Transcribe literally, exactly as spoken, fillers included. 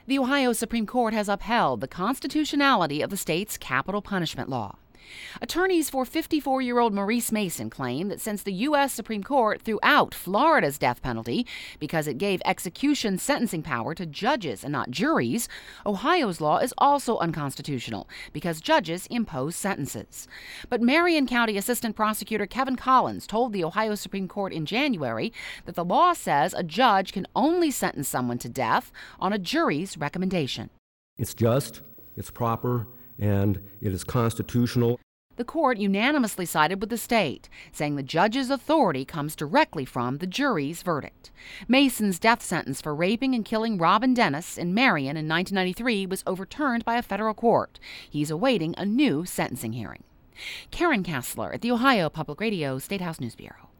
The Ohio Supreme Court has upheld the constitutionality of the state's capital punishment law. Attorneys for fifty-four-year-old Maurice Mason claim that since the U S Supreme Court threw out Florida's death penalty because it gave execution sentencing power to judges and not juries, Ohio's law is also unconstitutional because judges impose sentences. But Marion County Assistant Prosecutor Kevin Collins told the Ohio Supreme Court in January that the law says a judge can only sentence someone to death on a jury's recommendation. It's just, it's proper, and it is constitutional. The court unanimously sided with the state, saying the judge's authority comes directly from the jury's verdict. Mason's death sentence for raping and killing Robin Dennis in Marion in nineteen ninety-three was overturned by a federal court. He's awaiting a new sentencing hearing. Karen Kassler at the Ohio Public Radio State House News Bureau.